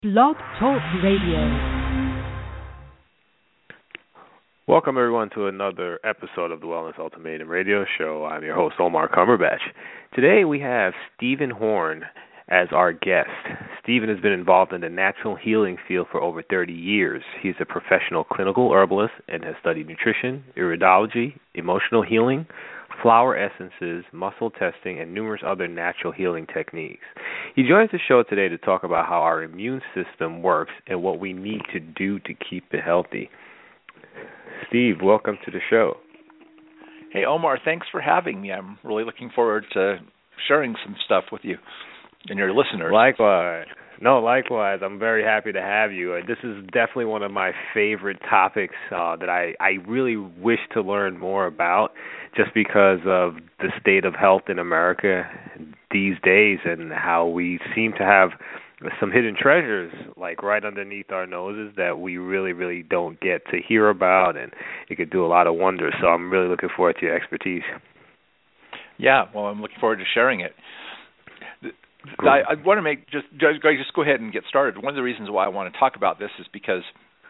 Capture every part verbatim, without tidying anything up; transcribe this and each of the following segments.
Blog Talk Radio. Welcome, everyone, to another episode of the Wellness Ultimatum Radio Show. I'm your host, Omar Cumberbatch. Today, we have Stephen Horn as our guest. Stephen has been involved in the natural healing field for over thirty years. He's a professional clinical herbalist and has studied nutrition, iridology, emotional healing, flower essences, muscle testing, and numerous other natural healing techniques. He joins the show today to talk about how our immune system works and what we need to do to keep it healthy. Steve, welcome to the show. Hey, Omar, thanks for having me. I'm really looking forward to sharing some stuff with you and your listeners. Likewise. No, likewise. I'm very happy to have you. Uh, this is definitely one of my favorite topics uh, that I, I really wish to learn more about, just because of the state of health in America these days and how we seem to have some hidden treasures like right underneath our noses that we really, really don't get to hear about, and it could do a lot of wonders. So I'm really looking forward to your expertise. Yeah, well, I'm looking forward to sharing it. Cool. I, I want to make just just go ahead and get started. One of the reasons why I want to talk about this is because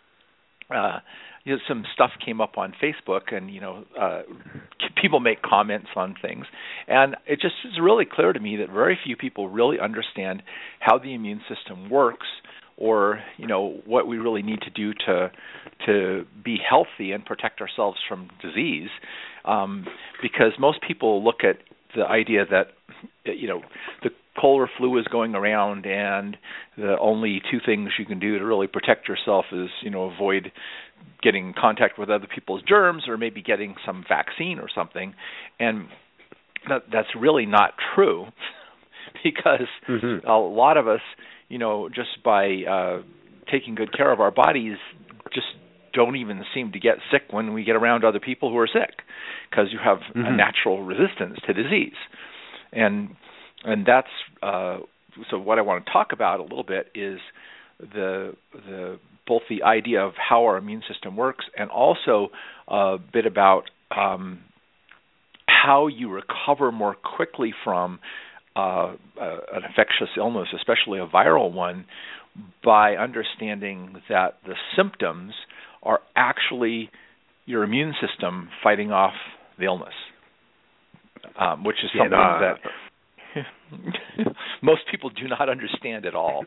uh, you know, some stuff came up on Facebook, and you know, uh, people make comments on things, and it just is really clear to me that very few people really understand how the immune system works, or you know, what we really need to do to to be healthy and protect ourselves from disease. Um, because most people look at the idea that you know the cold or flu is going around, and the only two things you can do to really protect yourself is, you know, avoid getting in contact with other people's germs, or maybe getting some vaccine or something. And that, that's really not true, because mm-hmm. a lot of us, you know, just by uh, taking good care of our bodies, just don't even seem to get sick when we get around other people who are sick, because you have mm-hmm. a natural resistance to disease. And And that's uh, so. What I want to talk about a little bit is the the both the idea of how our immune system works, and also a bit about um, how you recover more quickly from uh, uh, an infectious illness, especially a viral one, by understanding that the symptoms are actually your immune system fighting off the illness, um, which is something yeah, no, that most people do not understand at all.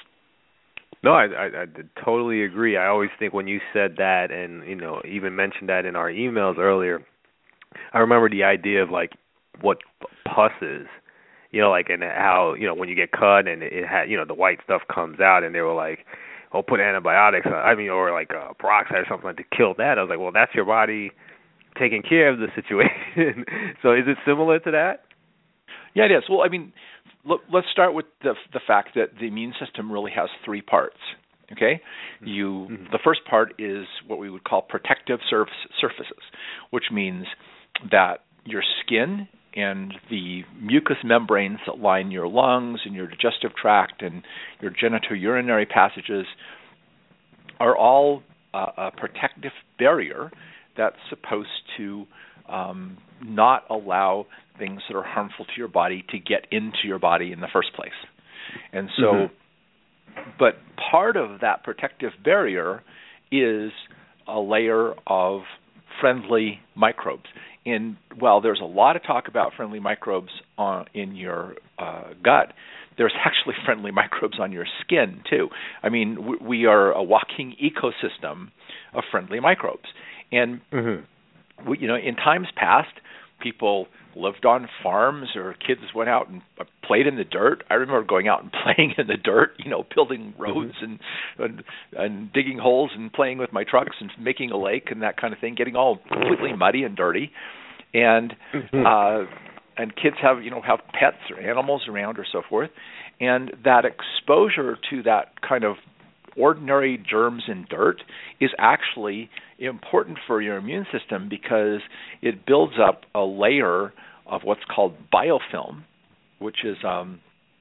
No, I, I, I totally agree. I always think when you said that, and you know, even mentioned that in our emails earlier, I remember the idea of like what pus is, you know, like and how you know when you get cut and it, it had you know the white stuff comes out, and they were like, oh, put antibiotics, I mean, or like uh, peroxide or something like to kill that. I was like, well, that's your body taking care of the situation. So is it similar to that? Yeah, it is. Well, I mean, look, let's start with the the fact that the immune system really has three parts. Okay, you mm-hmm. the first part is what we would call protective surf- surfaces, which means that your skin and the mucous membranes that line your lungs and your digestive tract and your genitourinary passages are all uh, a protective barrier that's supposed to um, not allow things that are harmful to your body to get into your body in the first place. And so, mm-hmm. but part of that protective barrier is a layer of friendly microbes. And while there's a lot of talk about friendly microbes on, in your uh, gut, there's actually friendly microbes on your skin too. I mean, w- we are a walking ecosystem of friendly microbes. And, mm-hmm. we, you know, in times past, people lived on farms, or kids went out and played in the dirt. I remember going out and playing in the dirt, you know, building roads mm-hmm. and, and and digging holes and playing with my trucks and making a lake and that kind of thing, getting all completely muddy and dirty. And mm-hmm. uh, and kids have, you know, have pets or animals around or so forth. And that exposure to that kind of ordinary germs in dirt is actually important for your immune system, because it builds up a layer of what's called biofilm, which is um,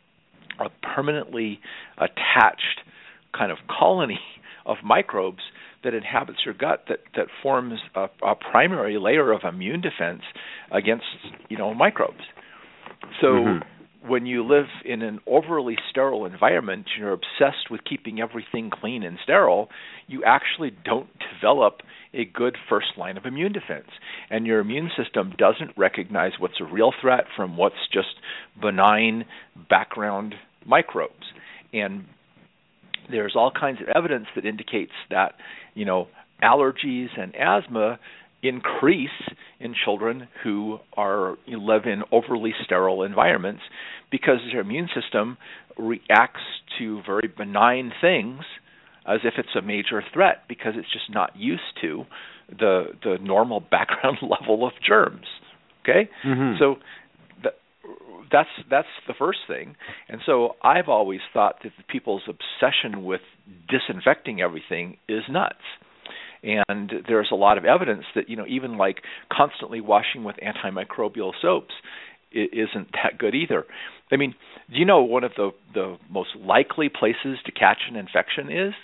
a permanently attached kind of colony of microbes that inhabits your gut that, that forms a, a primary layer of immune defense against, you know, microbes. So mm-hmm. when you live in an overly sterile environment, you're obsessed with keeping everything clean and sterile, you actually don't develop a good first line of immune defense. And your immune system doesn't recognize what's a real threat from what's just benign background microbes. And there's all kinds of evidence that indicates that, you know, allergies and asthma increase in children who are you know, live in overly sterile environments because their immune system reacts to very benign things as if it's a major threat because it's just not used to the the normal background level of germs. Okay, mm-hmm. so th- that's that's the first thing. And so I've always thought that the people's obsession with disinfecting everything is nuts. And there's a lot of evidence that, you know, even like constantly washing with antimicrobial soaps isn't that good either. I mean, do you know one of the, the most likely places to catch an infection is?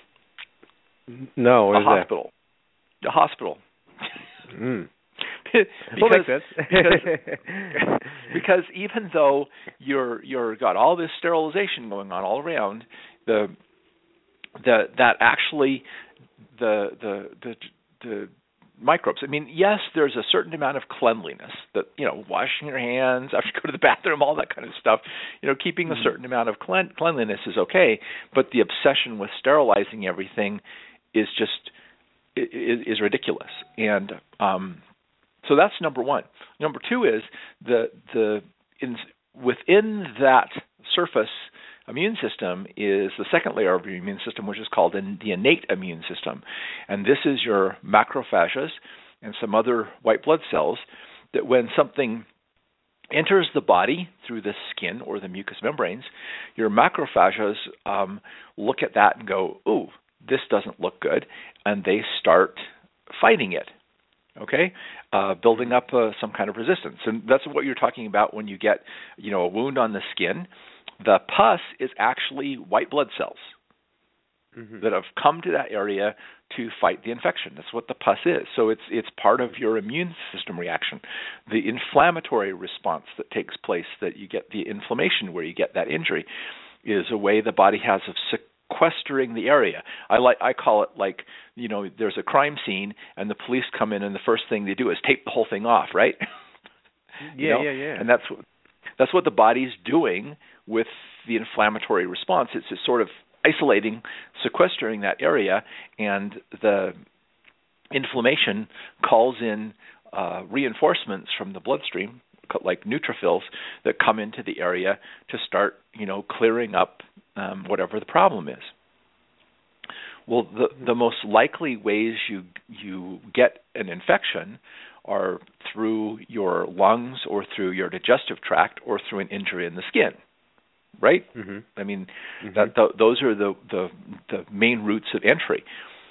No, what a is hospital. That? A hospital. Mm. because, well, because, because even though you're you're got all this sterilization going on all around, the the that actually The, the the the microbes. I mean, yes, there's a certain amount of cleanliness that, you know, washing your hands after you go to the bathroom, all that kind of stuff. You know, keeping a certain amount of clean, cleanliness is okay, but the obsession with sterilizing everything is just is, is ridiculous. And um, so that's number one. Number two is the the in, within that surface immune system is the second layer of your immune system, which is called the innate immune system. And this is your macrophages and some other white blood cells that when something enters the body through the skin or the mucous membranes, your macrophages um, look at that and go, ooh, this doesn't look good, and they start fighting it. Okay, uh, building up uh, some kind of resistance. And that's what you're talking about when you get, you know, a wound on the skin. The pus is actually white blood cells mm-hmm. that have come to that area to fight the infection. That's what the pus is. So it's it's part of your immune system reaction. The inflammatory response that takes place, that you get the inflammation where you get that injury, is a way the body has of sequestering the area. I like I call it like, you know, there's a crime scene and the police come in and the first thing they do is tape the whole thing off, right? Yeah, you know? yeah, yeah. And that's what that's what the body's doing with the inflammatory response. It's just sort of isolating, sequestering that area, and the inflammation calls in uh, reinforcements from the bloodstream, like neutrophils, that come into the area to start, you know, clearing up um, whatever the problem is. Well, the the most likely ways you you get an infection are through your lungs or through your digestive tract or through an injury in the skin. Right? Mm-hmm. I mean, mm-hmm. that th- those are the, the the main routes of entry.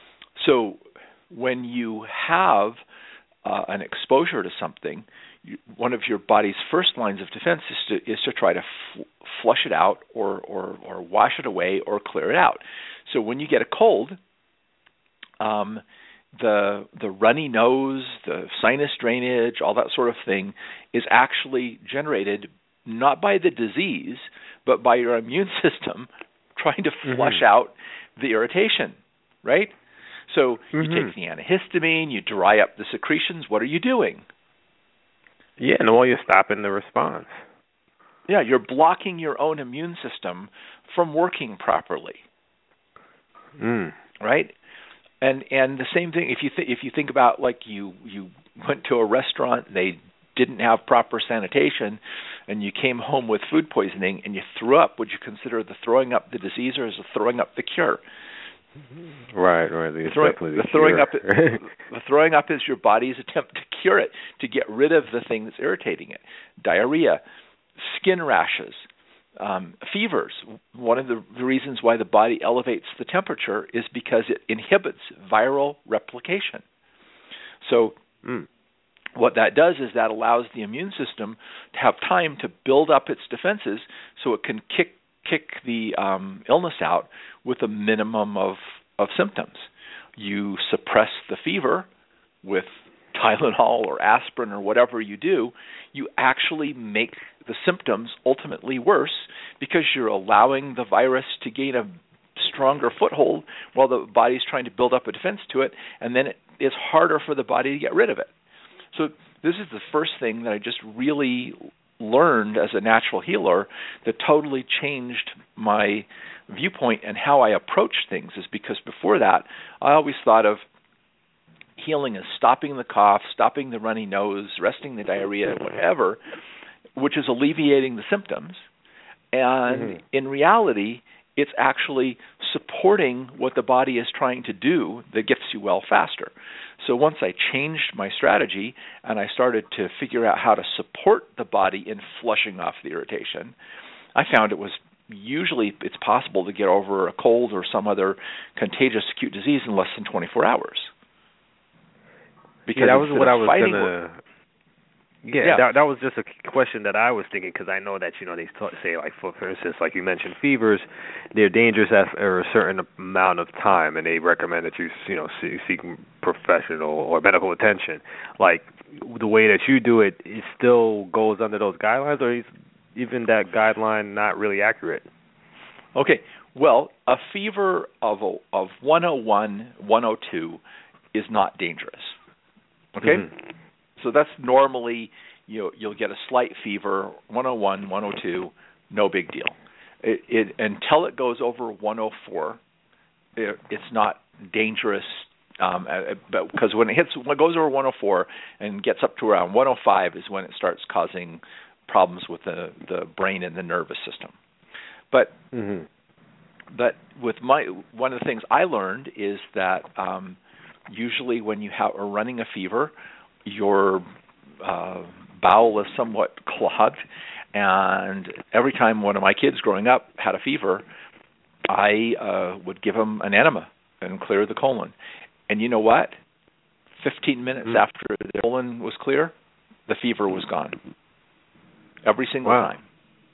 So when you have uh, an exposure to something, you, one of your body's first lines of defense is to is to try to f- flush it out or, or or wash it away or clear it out. So when you get a cold, um, the the runny nose, the sinus drainage, all that sort of thing is actually generated not by the disease, but by your immune system trying to flush mm-hmm. out the irritation, right? So mm-hmm. you take the antihistamine, you dry up the secretions. What are you doing? Yeah, and while you're stopping the response. Yeah, you're blocking your own immune system from working properly, mm. right? And and the same thing if you th- if you think about, like, you you went to a restaurant, they didn't have proper sanitation, and you came home with food poisoning and you threw up. Would you consider the throwing up the disease, or is the throwing up the cure? Right, right. The, throwing, the, the throwing up, the throwing up is your body's attempt to cure it, to get rid of the thing that's irritating it. Diarrhea, skin rashes, um, fevers. One of the, the reasons why the body elevates the temperature is because it inhibits viral replication. So. Mm. What that does is that allows the immune system to have time to build up its defenses so it can kick kick the um, illness out with a minimum of, of symptoms. You suppress the fever with Tylenol or aspirin or whatever you do, you actually make the symptoms ultimately worse because you're allowing the virus to gain a stronger foothold while the body's trying to build up a defense to it, and then it, it's harder for the body to get rid of it. So this is the first thing that I just really learned as a natural healer that totally changed my viewpoint and how I approach things, is because before that, I always thought of healing as stopping the cough, stopping the runny nose, resting the diarrhea, whatever, which is alleviating the symptoms. And mm-hmm. in reality, it's actually supporting what the body is trying to do that gets you well faster. So once I changed my strategy and I started to figure out how to support the body in flushing off the irritation, I found it was usually it's possible to get over a cold or some other contagious acute disease in less than twenty-four hours. Because yeah, that was what I was going to... Yeah, yeah. That, that was just a question that I was thinking, because I know that, you know, they say, like, for, for instance, like you mentioned, fevers, they're dangerous after a certain amount of time, and they recommend that you, you know, seek, seek professional or medical attention. Like, the way that you do it, it still goes under those guidelines, or is even that guideline not really accurate? Okay, well, a fever of a, of one oh one, one oh two is not dangerous. Okay? Mm-hmm. So that's normally, you know, you'll get a slight fever, one oh one, one oh two, no big deal. It, it, until it goes over one oh four, it, it's not dangerous, um, but because when it hits, when it goes over one oh four and gets up to around one oh five is when it starts causing problems with the, the brain and the nervous system. But mm-hmm. but with my one of the things I learned is that um, usually when you have, are running a fever, your uh, bowel is somewhat clogged, and every time one of my kids growing up had a fever, I uh, would give them an enema and clear the colon. And you know what? fifteen minutes mm-hmm. after the colon was clear, the fever was gone. Every single wow. time.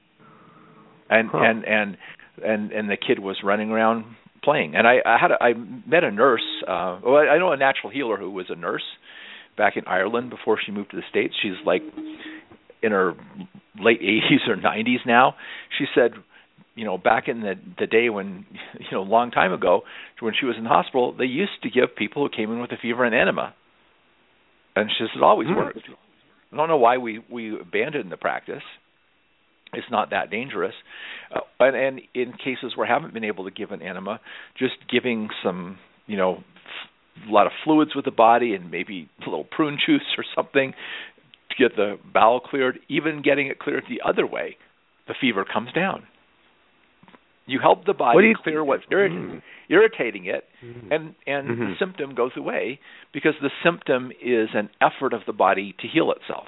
And, huh. and and and and the kid was running around playing. And I, I had a, I met a nurse. Uh, well, I know a natural healer who was a nurse back in Ireland before she moved to the States. She's like in her late eighties or nineties now. She said, you know, back in the the day when, you know, a long time ago, when she was in the hospital, they used to give people who came in with a fever an enema. And she says it always mm. worked. I don't know why we, we abandoned the practice. It's not that dangerous. Uh, and, and in cases where I haven't been able to give an enema, just giving some, you know, f- a lot of fluids with the body and maybe a little prune juice or something to get the bowel cleared, even getting it cleared the other way, the fever comes down. You help the body what clear what's irritating, mm. irritating it, mm. and, and mm-hmm. the symptom goes away because the symptom is an effort of the body to heal itself.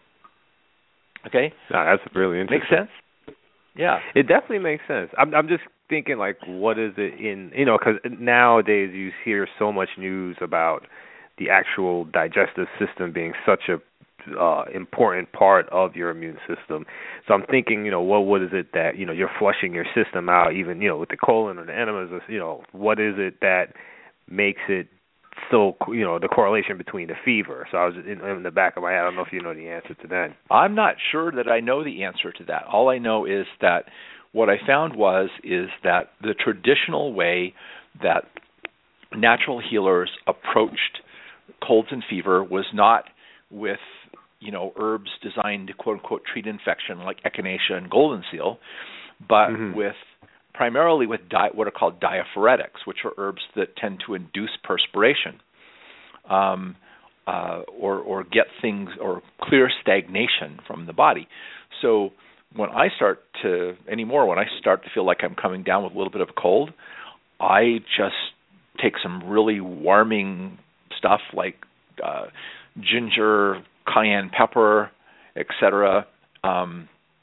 Okay? No, that's really interesting. Makes sense? Yeah. It definitely makes sense. I'm, I'm just thinking, like, what is it in, you know, because nowadays you hear so much news about the actual digestive system being such a Uh, important part of your immune system. So I'm thinking, you know, what what is it that, you know, you're flushing your system out, even, you know, with the colon or the enemas, you know, what is it that makes it so, you know, the correlation between the fever? So I was in, in the back of my head, I don't know if you know the answer to that. I'm not sure that I know the answer to that. All I know is that what I found was, is that the traditional way that natural healers approached colds and fever was not with, you know, herbs designed to quote-unquote treat infection like echinacea and golden seal, but mm-hmm. with primarily with di- what are called diaphoretics, which are herbs that tend to induce perspiration um, uh, or, or get things or clear stagnation from the body. So when I start to, anymore, when I start to feel like I'm coming down with a little bit of a cold, I just take some really warming stuff like uh, ginger, cayenne pepper, et cetera. Um,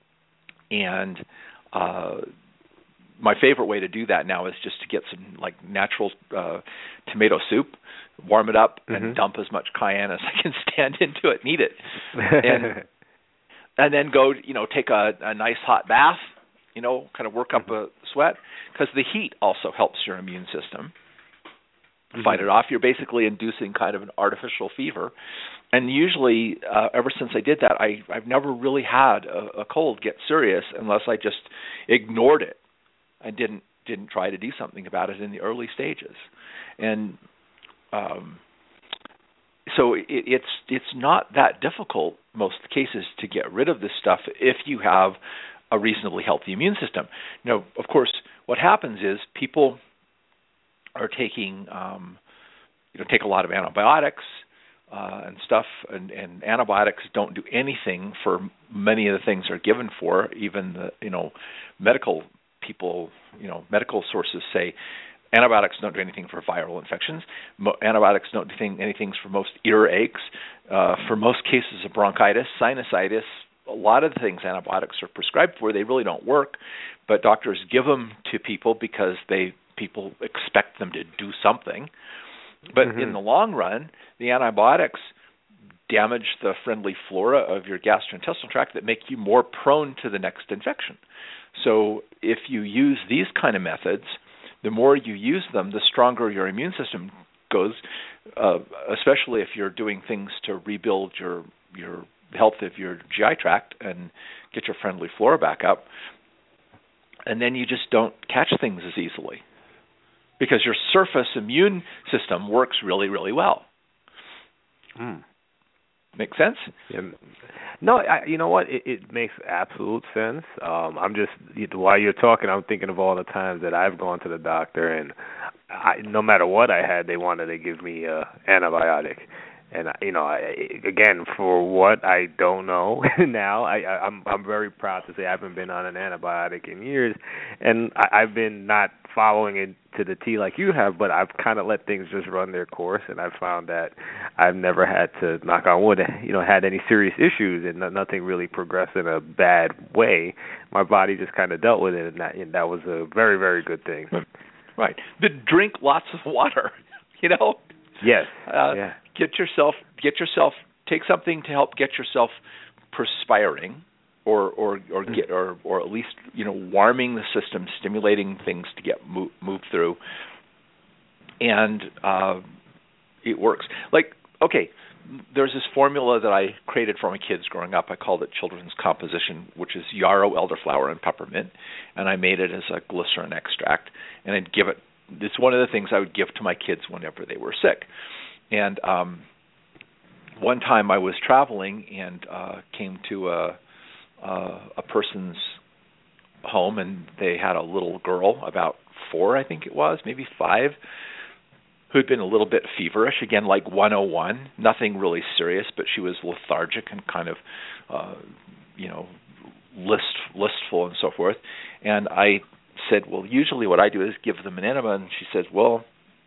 and uh, my favorite way to do that now is just to get some like natural uh, tomato soup, warm it up, mm-hmm. and dump as much cayenne as I can stand into it and eat it. And and then go, you know, take a, a nice hot bath, you know, kind of work up a sweat, because the heat also helps your immune system. mm-hmm. fight it off. You're basically inducing kind of an artificial fever. And usually, uh, ever since I did that, I, I've never really had a, a cold get serious unless I just ignored it. I didn't didn't try to do something about it in the early stages. And um, so it, it's it's not that difficult, most cases, to get rid of this stuff if you have a reasonably healthy immune system. Now, of course, what happens is people are taking, um, you know, take a lot of antibiotics uh, and stuff, and, and antibiotics don't do anything for many of the things they're given for. Even the, you know, medical people, you know, medical sources say antibiotics don't do anything for viral infections. Mo- antibiotics don't do thing, anything for most ear aches, uh, for most cases of bronchitis, sinusitis. A lot of the things antibiotics are prescribed for, they really don't work, but doctors give them to people because they people expect them to do something. But mm-hmm. in the long run, the antibiotics damage the friendly flora of your gastrointestinal tract that make you more prone to the next infection. So if you use these kind of methods, the more you use them, the stronger your immune system goes, uh, especially if you're doing things to rebuild your your health of your G I tract and get your friendly flora back up. And then you just don't catch things as easily because your surface immune system works really, really well. Hmm. Make sense? Yeah. No, I, you know what? It, it makes absolute sense. Um, I'm just, while you're talking, I'm thinking of all the times that I've gone to the doctor, and I, no matter what I had, they wanted to give me an antibiotic. And you know, I, again, for what I don't know now, I, I, I'm I'm very proud to say I haven't been on an antibiotic in years, and I, I've been not following it to the T like you have, but I've kind of let things just run their course, and I've found that I've never had to, knock on wood, you know, had any serious issues, and nothing really progressed in a bad way. My body just kind of dealt with it, and that and that was a very, very good thing. Right. But drink lots of water, you know. Yes. Uh, yeah. Get yourself, get yourself, take something to help get yourself perspiring, or or or get or or at least you know warming the system, stimulating things to get move, move through, and uh, it works. Like okay, there's this formula that I created for my kids growing up. I called it Children's Composition, which is yarrow, elderflower, and peppermint, and I made it as a glycerin extract, and I'd give it. It's one of the things I would give to my kids whenever they were sick. And um, one time I was traveling and uh, came to a, a a person's home, and they had a little girl, about four, I think it was, maybe five, who'd been a little bit feverish, again, like one oh one, nothing really serious, but she was lethargic and kind of, uh, you know, list listful and so forth. And I said, well, usually what I do is give them an enema, and she says, well,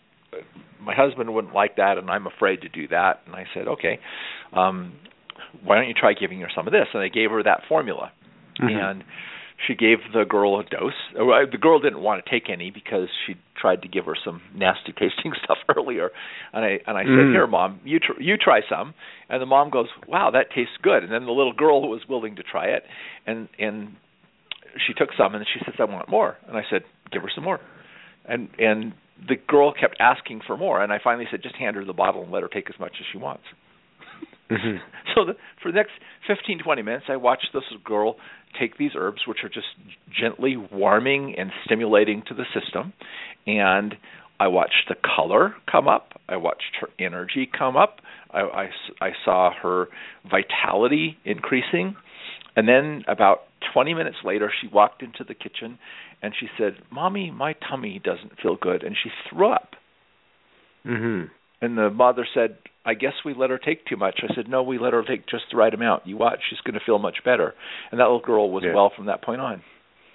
my husband wouldn't like that, and I'm afraid to do that. And I said, okay, um, why don't you try giving her some of this? And I gave her that formula. Mm-hmm. And she gave the girl a dose. The girl didn't want to take any because she tried to give her some nasty tasting stuff earlier. And I and I mm. said, here, Mom, you tr- you try some. And the mom goes, wow, that tastes good. And then the little girl was willing to try it, and and she took some, and she says, I want more. And I said, give her some more. And and the girl kept asking for more, and I finally said, just hand her the bottle and let her take as much as she wants. Mm-hmm. So the, for the next fifteen, twenty minutes, I watched this girl take these herbs, which are just gently warming and stimulating to the system, and I watched the color come up. I watched her energy come up. I, I, I saw her vitality increasing. And then about twenty minutes later, she walked into the kitchen, and she said, Mommy, my tummy doesn't feel good, and she threw up. Mm-hmm. And the mother said, I guess we let her take too much. I said, no, we let her take just the right amount. You watch, she's going to feel much better. And that little girl was yeah. well from that point on.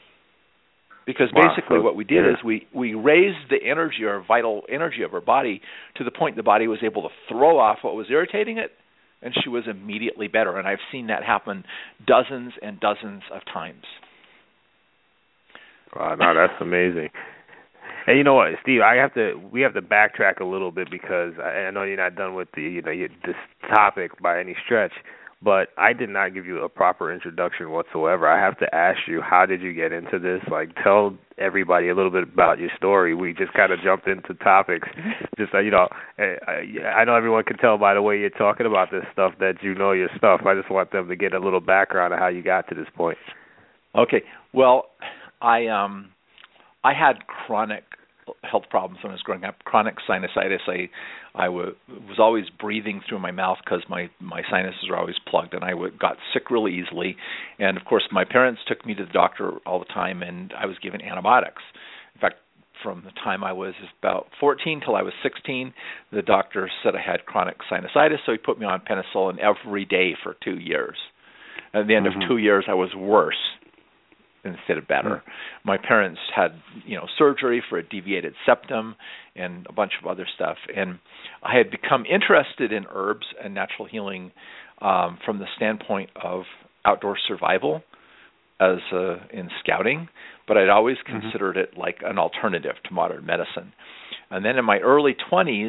Because wow. basically so, what we did yeah. is we, we raised the energy or vital energy of her body to the point the body was able to throw off what was irritating it, and she was immediately better. And I've seen that happen dozens and dozens of times. Wow, no, that's amazing. And you know what, Steve, I have to. We have to backtrack a little bit because I, I know you're not done with the, you know, this topic by any stretch. but I did not give you a proper introduction whatsoever. I have to ask you, how did you get into this? Like, tell everybody a little bit about your story. We just kind of jumped into topics. Just, uh, you know, I, I know everyone can tell by the way you're talking about this stuff that you know your stuff. I just want them to get a little background of how you got to this point. Okay. Well, I um, I had chronic health problems when I was growing up. Chronic sinusitis. I I w- was always breathing through my mouth because my, my sinuses were always plugged, and I w- got sick really easily. And of course, my parents took me to the doctor all the time, and I was given antibiotics. In fact, from the time I was about fourteen till I was sixteen, the doctor said I had chronic sinusitis, so he put me on penicillin every day for two years. At the end mm-hmm. of two years, I was worse instead of better. Mm-hmm. My parents had, you know, surgery for a deviated septum and a bunch of other stuff. And I had become interested in herbs and natural healing um, from the standpoint of outdoor survival as uh, in scouting, but I'd always mm-hmm. considered it like an alternative to modern medicine. And then in my early twenties,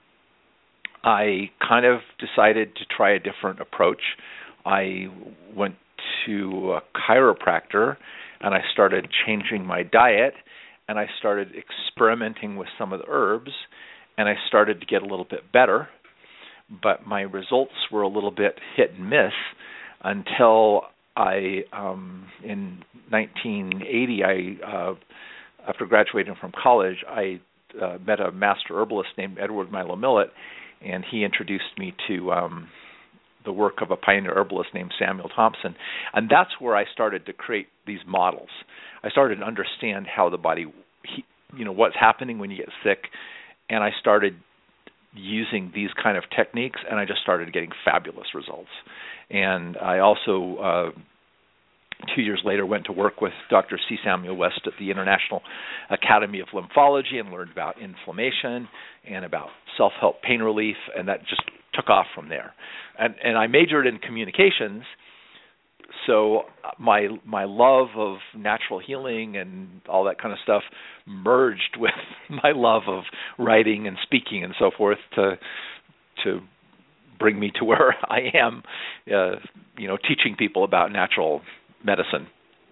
I kind of decided to try a different approach. I went to a chiropractor, and I started changing my diet, and I started experimenting with some of the herbs, and I started to get a little bit better, but my results were a little bit hit and miss until I, um, in nineteen eighty, I, uh, after graduating from college, I uh, met a master herbalist named Edward Milo Millett, and he introduced me to um, the work of a pioneer herbalist named Samuel Thompson. And that's where I started to create these models. I started to understand how the body, he, you know, what's happening when you get sick, and I started using these kind of techniques, and I just started getting fabulous results. And I also, uh, two years later, went to work with Doctor C. Samuel West at the International Academy of Lymphology and learned about inflammation and about self-help pain relief, and that just took off from there. And and I majored in communications, so my my love of natural healing and all that kind of stuff merged with my love of writing and speaking and so forth to to bring me to where I am, uh, you know, teaching people about natural medicine.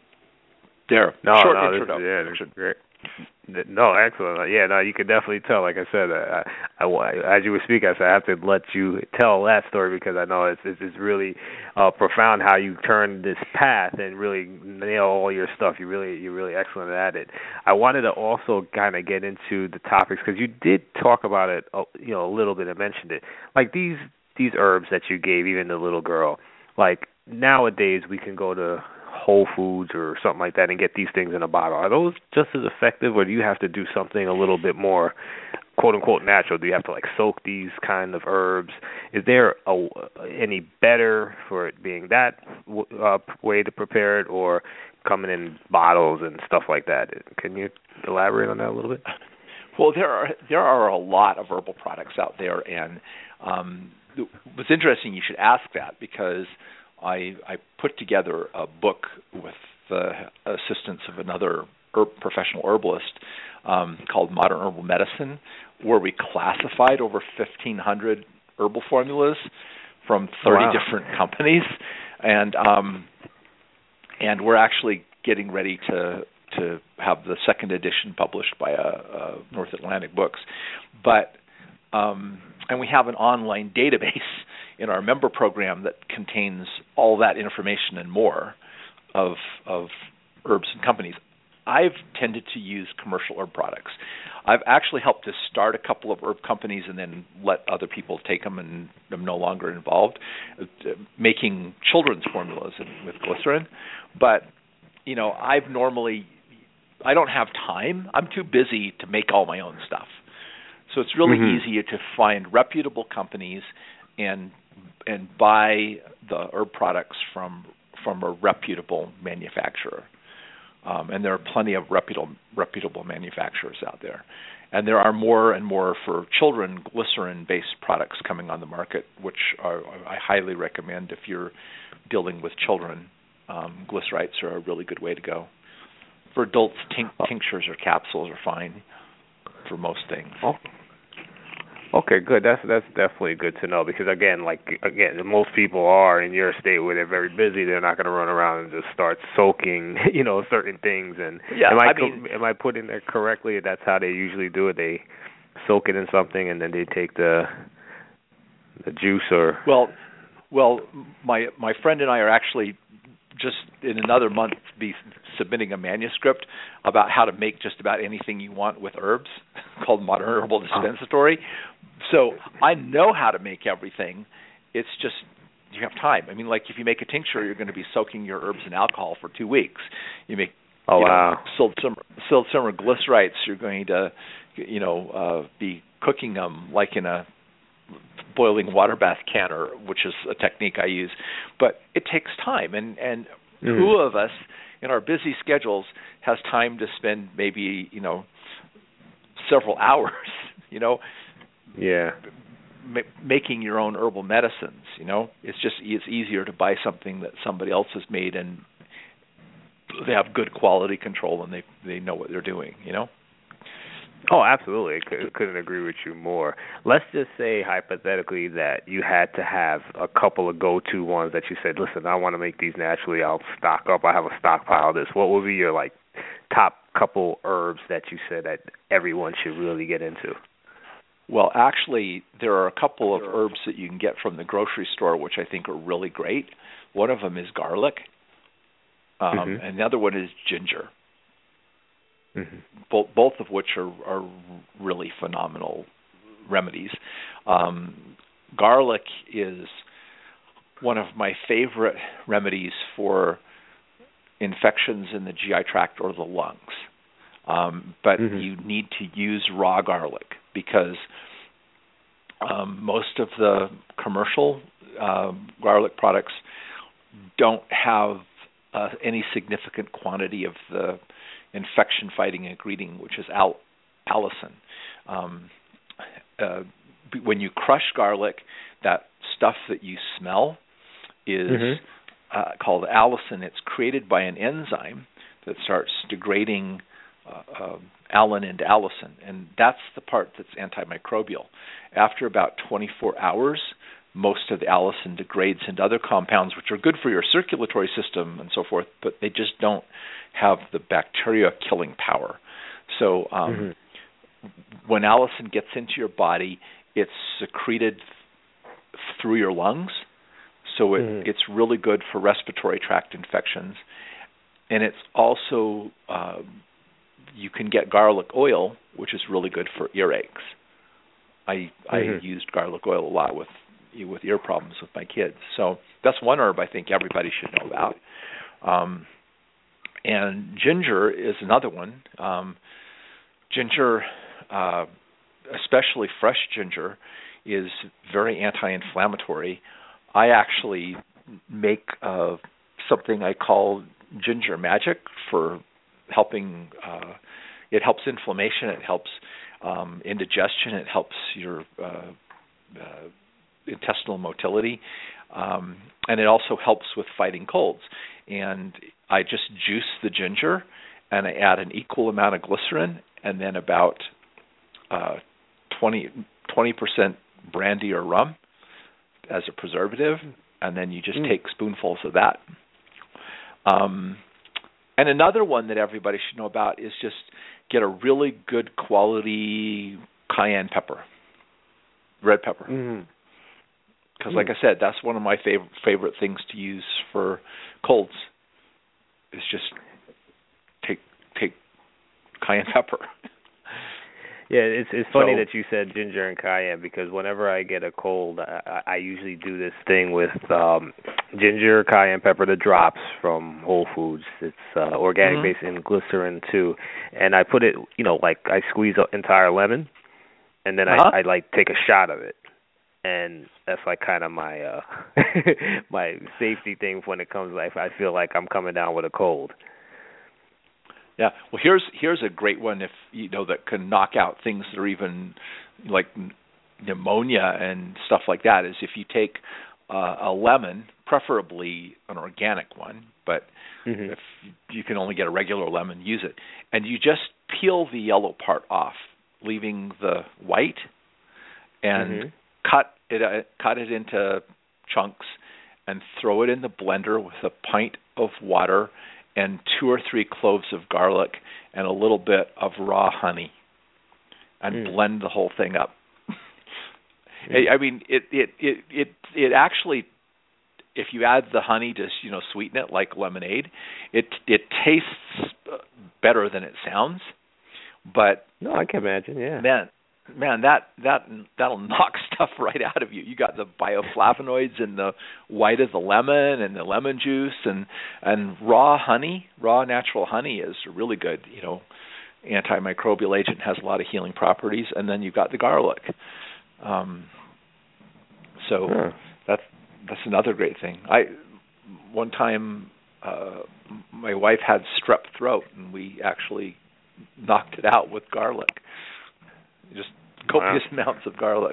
There, no, short no, intro. This, yeah, this is great. No, excellent. Yeah, no, you can definitely tell. Like I said, I, I, as you were speaking, I said I have to let you tell that story because I know it's it's, it's really uh, profound how you turned this path and really nail all your stuff. You really you're really excellent at it. I wanted to also kind of get into the topics because you did talk about it, you know, a little bit and mentioned it. Like these these herbs that you gave, even the little girl. Like nowadays, we can go to Whole Foods or something like that and get these things in a bottle. Are those just as effective, or do you have to do something a little bit more quote unquote natural? Do you have to like soak these kind of herbs? Is there a, any better for it being that uh, way to prepare it, or coming in bottles and stuff like that? Can you elaborate on that a little bit? Well, there are there are a lot of herbal products out there, and um, what's interesting, you should ask that because I, I put together a book with the assistance of another herb, professional herbalist um, called Modern Herbal Medicine, where we classified over fifteen hundred herbal formulas from thirty wow. different companies, and um, and we're actually getting ready to to have the second edition published by a, a North Atlantic Books, but um, and we have an online database in our member program that contains all that information and more of of herbs and companies. I've tended to use commercial herb products. I've actually helped to start a couple of herb companies and then let other people take them, and I'm no longer involved, uh, making children's formulas with glycerin. But, you know, I've normally, I don't have time. I'm too busy to make all my own stuff. So it's really mm-hmm. easier to find reputable companies and and buy the herb products from from a reputable manufacturer. Um, and there are plenty of reputable reputable manufacturers out there. And there are more and more for children glycerin-based products coming on the market, which are, I highly recommend if you're dealing with children. Um, glycerites are a really good way to go. For adults, tink- tinctures or capsules are fine for most things. Oh. Okay, good. That's that's definitely good to know because again, like again, most people are in your state where they're very busy. They're not going to run around and just start soaking, you know, certain things. And yeah, am I, I mean, am I putting that correctly? That's how they usually do it. They soak it in something and then they take the the juice or. Well, well, my my friend and I are actually just in another month be submitting a manuscript about how to make just about anything you want with herbs called Modern Herbal Dispensatory. So I know how to make everything. It's just you have time. I mean, like if you make a tincture, you're going to be soaking your herbs in alcohol for two weeks. You make oh you wow know, Sildsummer glycerites. You're going to you know uh, be cooking them like in a boiling water bath canner, which is a technique I use, but it takes time, and and mm. who of us in our busy schedules has time to spend maybe you know several hours, you know, yeah, ma- making your own herbal medicines. You know, it's just it's easier to buy something that somebody else has made, and they have good quality control, and they they know what they're doing. You know. Oh, absolutely. I couldn't agree with you more. Let's just say, hypothetically, that you had to have a couple of go-to ones that you said, listen, I want to make these naturally. I'll stock up. I have a stockpile of this. What would be your, like, top couple herbs that you said that everyone should really get into? Well, actually, there are a couple of herbs that you can get from the grocery store, which I think are really great. One of them is garlic, um, mm-hmm. and the other one is ginger. Mm-hmm. Both, both of which are, are really phenomenal remedies. Um, garlic is one of my favorite remedies for infections in the G I tract or the lungs. Um, but mm-hmm. you need to use raw garlic because um, most of the commercial uh, garlic products don't have uh, any significant quantity of the infection-fighting ingredient, which is al- allicin. Um, uh, when you crush garlic, that stuff that you smell is mm-hmm. uh, called allicin. It's created by an enzyme that starts degrading uh, uh, allicin into allicin, and that's the part that's antimicrobial. After about twenty-four hours, most of the allicin degrades into other compounds, which are good for your circulatory system and so forth, but they just don't have the bacteria-killing power. So um, mm-hmm. when allicin gets into your body, it's secreted through your lungs, so it, mm-hmm. it's really good for respiratory tract infections. And it's also, uh, you can get garlic oil, which is really good for earaches. I mm-hmm. I used garlic oil a lot with with ear problems with my kids. So that's one herb I think everybody should know about. Um, and ginger is another one. Um, ginger, uh, especially fresh ginger, is very anti-inflammatory. I actually make uh, something I call ginger magic for helping. Uh, it helps inflammation. It helps um, indigestion. It helps your uh, uh, intestinal motility, um, and it also helps with fighting colds. And I just juice the ginger, and I add an equal amount of glycerin, and then about uh, twenty percent brandy or rum as a preservative, and then you just mm. take spoonfuls of that. Um, and another one that everybody should know about is just get a really good quality cayenne pepper, red pepper. Mm. Because, like I said, that's one of my favorite favorite things to use for colds. Is just take take cayenne pepper. Yeah, it's it's funny so, that you said ginger and cayenne because whenever I get a cold, I, I usually do this thing with um, ginger, cayenne pepper, the drops from Whole Foods. It's uh, organic mm-hmm. based and glycerin too, and I put it, you know, like I squeeze an entire lemon, and then uh-huh. I, I like take a shot of it. And that's like kind of my uh, my safety thing when it comes. Like I feel like I'm coming down with a cold. Yeah. Well, here's here's a great one if you know that can knock out things that are even like pneumonia and stuff like that. Is if you take uh, a lemon, preferably an organic one, but mm-hmm. if you can only get a regular lemon, use it, and you just peel the yellow part off, leaving the white. and mm-hmm. cut it uh, cut it into chunks and throw it in the blender with a pint of water and two or three cloves of garlic and a little bit of raw honey, and mm. blend the whole thing up. mm. I mean, it, it it it it actually, if you add the honey to, you know, sweeten it like lemonade, it it tastes better than it sounds. But no, I can imagine. Yeah, man, man, that that that'll knock stuff right out of you. You got the bioflavonoids in the white of the lemon and the lemon juice, and and raw honey, raw natural honey is really good. You know, antimicrobial agent, has a lot of healing properties, and then you've got the garlic. Um, so huh. that's that's another great thing. I one time uh, my wife had strep throat, and we actually knocked it out with garlic. Just copious wow. amounts of garlic.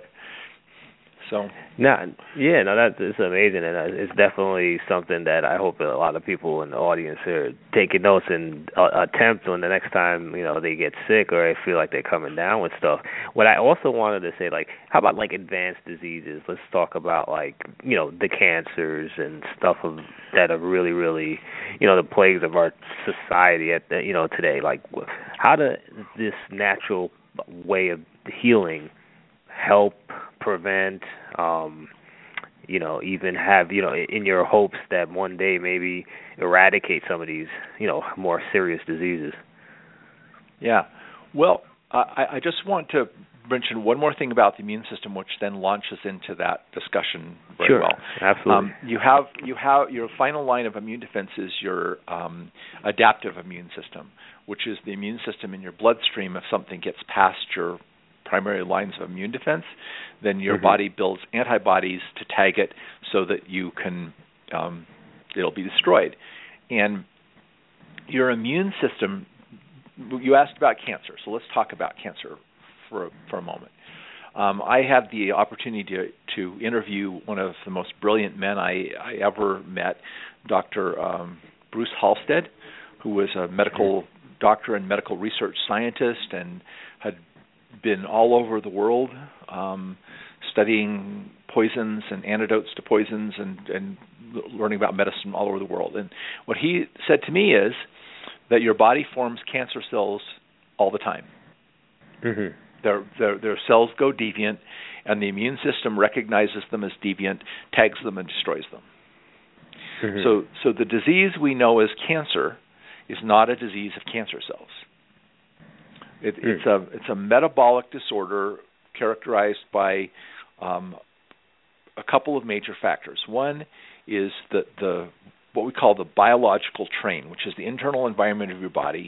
So no, yeah, no, that's it's amazing, and it's definitely something that I hope that a lot of people in the audience are taking notes and uh, attempt when the next time, you know, they get sick or they feel like they're coming down with stuff. What I also wanted to say, like, how about like advanced diseases? Let's talk about like, you know, the cancers and stuff of that are really, really, you know, the plagues of our society at the, you know, today. Like, how does this natural way of healing help prevent, um, you know, even have, you know, in your hopes that one day maybe eradicate some of these, you know, more serious diseases? Yeah. Well, I, I just want to mention one more thing about the immune system, which then launches into that discussion very sure. well. Absolutely. Um, you have you have your final line of immune defense is your um, adaptive immune system, which is the immune system in your bloodstream. If something gets past your primary lines of immune defense, then your mm-hmm. body builds antibodies to tag it so that you can, um, it'll be destroyed. And your immune system, you asked about cancer, so let's talk about cancer for, for a moment. Um, I had the opportunity to, to interview one of the most brilliant men I, I ever met, Doctor Um, Bruce Halstead, who was a medical mm-hmm. doctor and medical research scientist and had been all over the world um, studying poisons and antidotes to poisons and, and learning about medicine all over the world. And what he said to me is that your body forms cancer cells all the time. Mm-hmm. Their, their, their cells go deviant, and the immune system recognizes them as deviant, tags them, and destroys them. Mm-hmm. So, so the disease we know as cancer is not a disease of cancer cells. It, mm. It's a it's a metabolic disorder characterized by um, a couple of major factors. One is the the what we call the biological train, which is the internal environment of your body,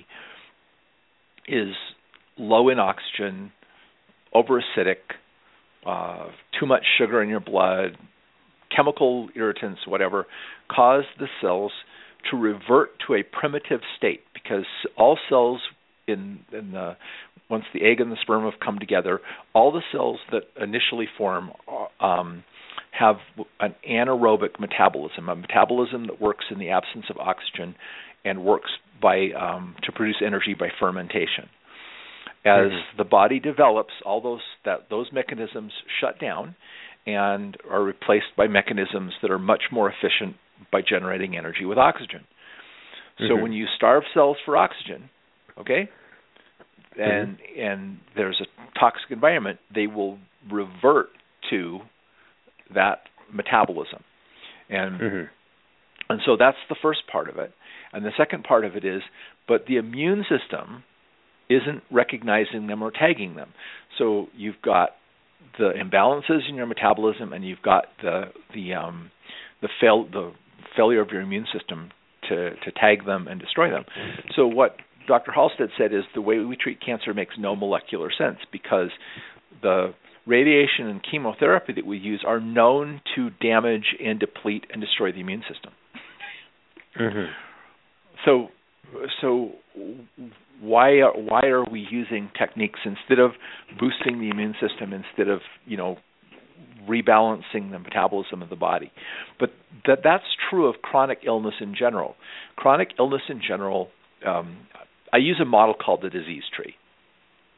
is low in oxygen, overacidic, uh, too much sugar in your blood, chemical irritants, whatever, cause the cells to revert to a primitive state, because all cells in, in the, once the egg and the sperm have come together, all the cells that initially form um, have an anaerobic metabolism, a metabolism that works in the absence of oxygen and works by um, to produce energy by fermentation. As mm-hmm. the body develops, all those that those mechanisms shut down and are replaced by mechanisms that are much more efficient by generating energy with oxygen. Mm-hmm. So when you starve cells for oxygen, okay, and mm-hmm. and there's a toxic environment, they will revert to that metabolism, and mm-hmm. and so that's the first part of it. And the second part of it is, but the immune system isn't recognizing them or tagging them. So you've got the imbalances in your metabolism, and you've got the the um, the fail the failure of your immune system to to tag them and destroy them. So what Doctor Halstead said is the way we treat cancer makes no molecular sense, because the radiation and chemotherapy that we use are known to damage and deplete and destroy the immune system. Mm-hmm. So, so why are, why are we using techniques instead of boosting the immune system, instead of, you know, rebalancing the metabolism of the body? But that that's true of chronic illness in general. Chronic illness in general, um, I use a model called the disease tree.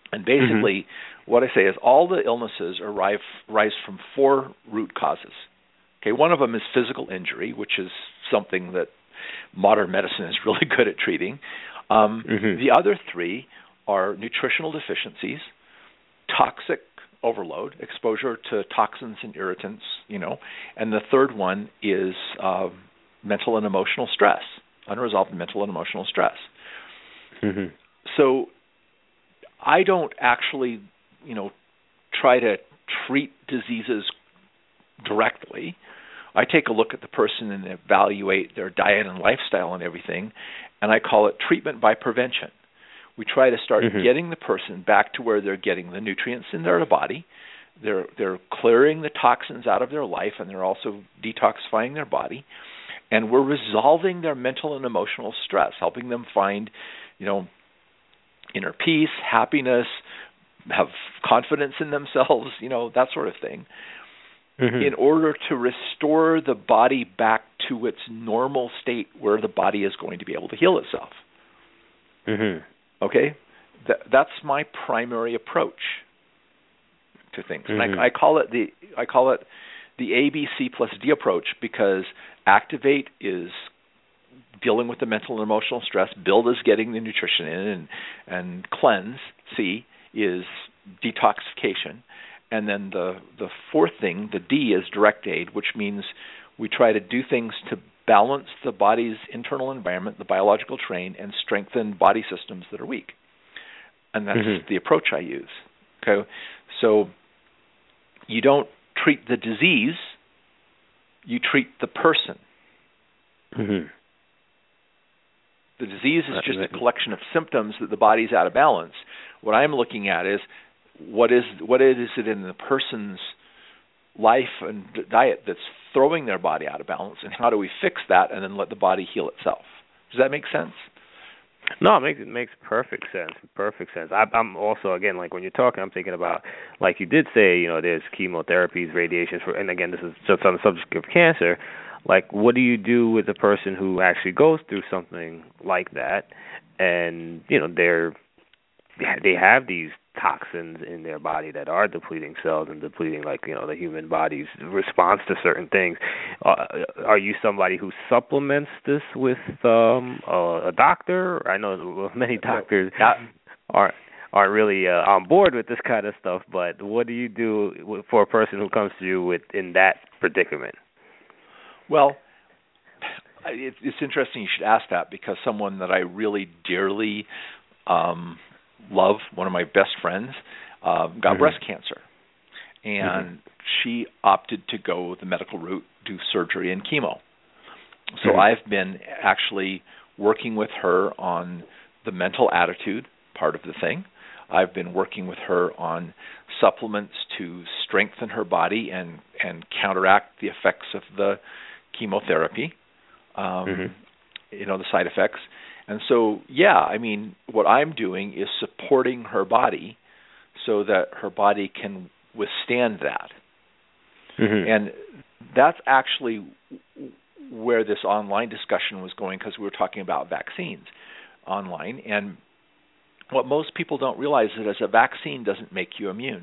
And basically, mm-hmm. what I say is all the illnesses arrive, rise from four root causes. Okay, one of them is physical injury, which is something that modern medicine is really good at treating. Um, mm-hmm. The other three are nutritional deficiencies, toxic overload, exposure to toxins and irritants, you know, and the third one is uh, mental and emotional stress, unresolved mental and emotional stress. Mm-hmm. So I don't actually, you know, try to treat diseases directly. I take a look at the person and evaluate their diet and lifestyle and everything, and I call it treatment by prevention. We try to start mm-hmm. getting the person back to where they're getting the nutrients in their body. They're they're clearing the toxins out of their life, and they're also detoxifying their body. And we're resolving their mental and emotional stress, helping them find, you know, inner peace, happiness, have confidence in themselves, you know, that sort of thing, mm-hmm. in order to restore the body back to its normal state where the body is going to be able to heal itself. Mm-hmm. Okay? Th- that's my primary approach to things. Mm-hmm. And I, I call it the I call it the A B C plus D approach, because activate is dealing with the mental and emotional stress, build is getting the nutrition in, and, and cleanse, C, is detoxification. And then the, the fourth thing, the D, is direct aid, which means we try to do things to balance the body's internal environment, the biological terrain, and strengthen body systems that are weak. And that's mm-hmm. the approach I use. Okay, so you don't treat the disease, you treat the person. Mm-hmm. The disease is just a collection of symptoms that the body's out of balance. What I'm looking at is what is what is it in the person's life and diet that's throwing their body out of balance, and how do we fix that and then let the body heal itself? Does that make sense? No, it makes it makes perfect sense. Perfect sense. I, I'm also, again, like when you're talking, I'm thinking about, like you did say, you know, there's chemotherapies, radiations, for, and again, this is just on the subject of cancer. Like, what do you do with a person who actually goes through something like that, and you know they're they have these toxins in their body that are depleting cells and depleting, like, you know, the human body's response to certain things? Uh, are you somebody who supplements this with um, a, a doctor? I know many doctors aren't aren't really uh, on board with this kind of stuff, but what do you do for a person who comes to you with in that predicament? Well, it's interesting you should ask that, because someone that I really dearly um, love, one of my best friends, uh, got mm-hmm. breast cancer. And mm-hmm. she opted to go the medical route, do surgery and chemo. So mm-hmm. I've been actually working with her on the mental attitude part of the thing. I've been working with her on supplements to strengthen her body and, and counteract the effects of the chemotherapy, um, mm-hmm. you know, the side effects. And so, yeah, I mean, what I'm doing is supporting her body so that her body can withstand that. Mm-hmm. And that's actually where this online discussion was going, because we were talking about vaccines online. And what most people don't realize is that a vaccine doesn't make you immune.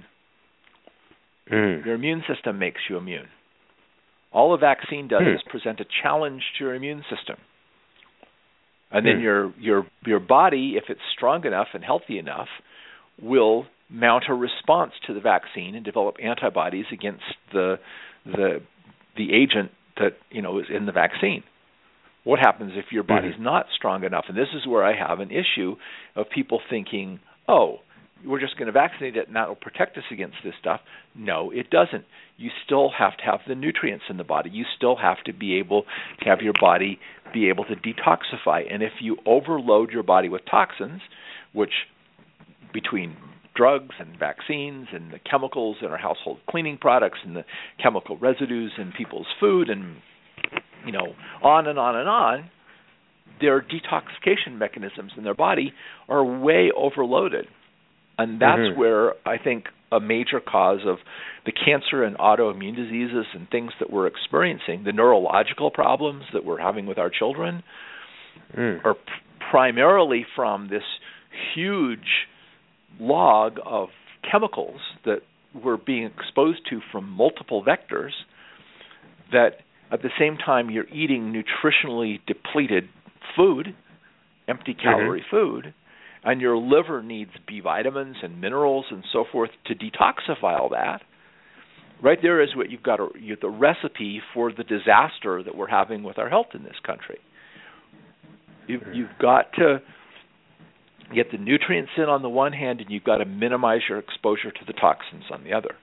Mm. Your immune system makes you immune. All a vaccine does mm. is present a challenge to your immune system. And then mm. your your your body, if it's strong enough and healthy enough, will mount a response to the vaccine and develop antibodies against the the the agent that, you know, is in the vaccine. What happens if your body's mm-hmm. not strong enough? And this is where I have an issue of people thinking, oh, we're just going to vaccinate it and that will protect us against this stuff. No, it doesn't. You still have to have the nutrients in the body. You still have to be able to have your body be able to detoxify. And if you overload your body with toxins, which between drugs and vaccines and the chemicals in our household cleaning products and the chemical residues in people's food and, you know, on and on and on, their detoxification mechanisms in their body are way overloaded. And that's mm-hmm. where I think a major cause of the cancer and autoimmune diseases and things that we're experiencing, the neurological problems that we're having with our children, mm. are p- primarily from this huge log of chemicals that we're being exposed to from multiple vectors, that at the same time you're eating nutritionally depleted food, empty calorie mm-hmm. food, and your liver needs B vitamins and minerals and so forth to detoxify all that. Right there is what you've got a, you, the recipe for the disaster that we're having with our health in this country. You've, you've got to get the nutrients in on the one hand, and you've got to minimize your exposure to the toxins on the other.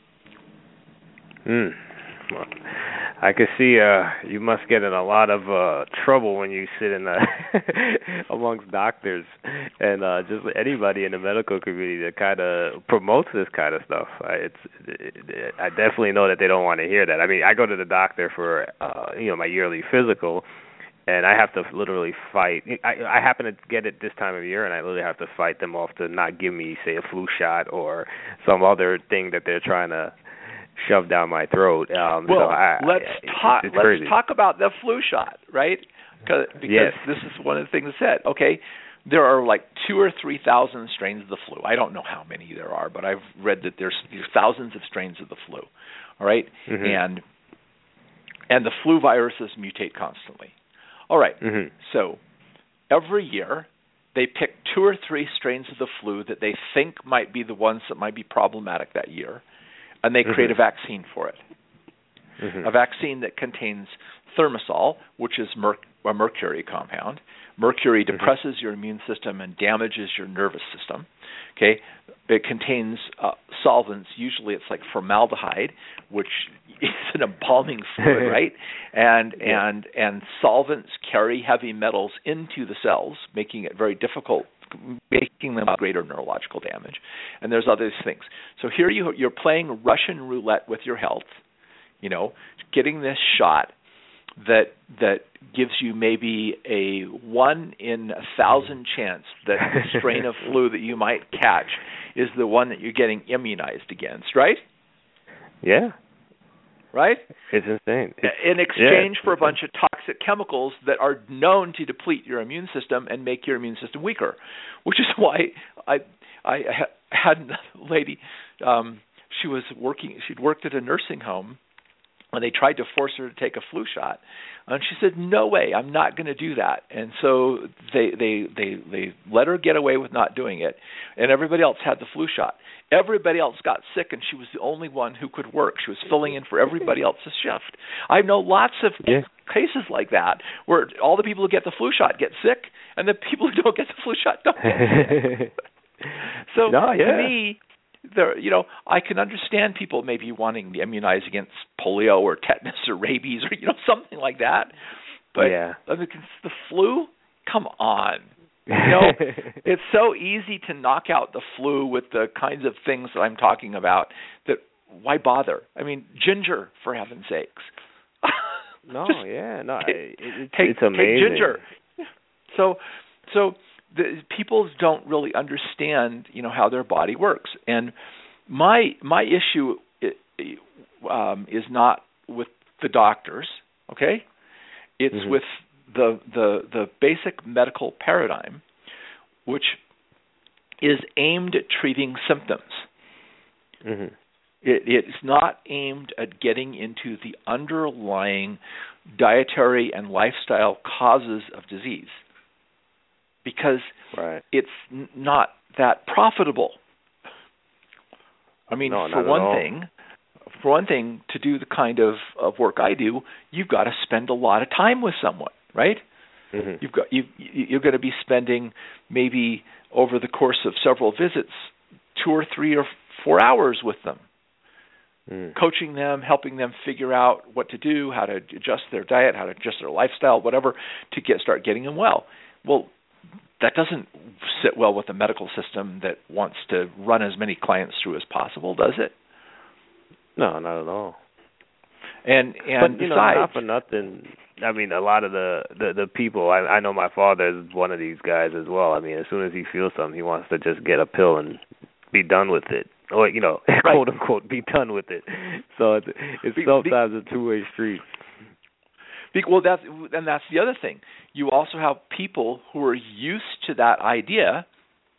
Hmm. Well, I can see uh, you must get in a lot of uh, trouble when you sit in uh, amongst doctors and uh, just anybody in the medical community that kind of promotes this kind of stuff. I, it's, it, it, I definitely know that they don't want to hear that. I mean, I go to the doctor for uh, you know my yearly physical, and I have to literally fight. I, I happen to get it this time of year, and I literally have to fight them off to not give me, say, a flu shot or some other thing that they're trying to shove down my throat. Um, well, so I, let's I, talk. it's let's crazy. talk about the flu shot, right? Because yes. this is one of the things said. Okay, there are like two or three thousand strains of the flu. I don't know how many there are, but I've read that there's, there's thousands of strains of the flu. All right, mm-hmm. and and the flu viruses mutate constantly. All right, mm-hmm. so every year they pick two or three strains of the flu that they think might be the ones that might be problematic that year, and they create mm-hmm. a vaccine for it. Mm-hmm. A vaccine that contains thimerosal, which is mer- a mercury compound. Mercury mm-hmm. depresses your immune system and damages your nervous system. Okay, it contains uh, solvents. Usually, it's like formaldehyde, which is an embalming fluid, right? And yeah. and and solvents carry heavy metals into the cells, making it very difficult, making them greater neurological damage. And there's other things. So here you you're playing Russian roulette with your health. You know, getting this shot that that gives you maybe a one in a thousand chance that the strain of flu that you might catch is the one that you're getting immunized against, right? Yeah. Right? It's insane. It's, in exchange yeah, for a bunch of toxic chemicals that are known to deplete your immune system and make your immune system weaker, which is why I I had a lady, um, she was working, she'd worked at a nursing home, and they tried to force her to take a flu shot, and she said, "No way, I'm not going to do that." And so they they they they let her get away with not doing it, and everybody else had the flu shot. Everybody else got sick, and she was the only one who could work. She was filling in for everybody else's shift. I know lots of yeah. cases like that where all the people who get the flu shot get sick, and the people who don't get the flu shot don't get sick. So no, yeah. to me, there, you know, I can understand people maybe wanting to immunize against polio or tetanus or rabies or, you know, something like that. But yeah. I mean, the flu, come on. You know, it's so easy to knock out the flu with the kinds of things that I'm talking about that why bother? I mean, ginger, for heaven's sakes. no, Just yeah, no, take, it, it's, take, it's amazing. Take ginger. So, so the people don't really understand, you know, how their body works. And my my issue um, is not with the doctors, okay? It's mm-hmm. with the the the basic medical paradigm, which is aimed at treating symptoms. Mm-hmm. It, it's not aimed at getting into the underlying dietary and lifestyle causes of disease, because right. it's n- not that profitable. I mean, no, for one thing, for one thing, to do the kind of, of work I do, you've got to spend a lot of time with someone, right? Mm-hmm. You've got you you're going to be spending maybe over the course of several visits, two or three or four hours with them, mm. coaching them, helping them figure out what to do, how to adjust their diet, how to adjust their lifestyle, whatever, to get start getting them well. Well, that doesn't sit well with the medical system that wants to run as many clients through as possible, does it? No, not at all. And and but, you besides, know, not for nothing. I mean, a lot of the the, the people. I, I know my father is one of these guys as well. I mean, as soon as he feels something, he wants to just get a pill and be done with it, or you know, right. quote unquote, be done with it. So it's, it's be, sometimes be, a two way street. Be, well, that's and that's the other thing. You also have people who are used to that idea